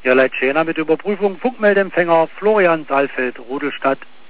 Ja, Leitschäner mit Überprüfung Funkmeldempfänger Florian Saalfeld, Rudelstadt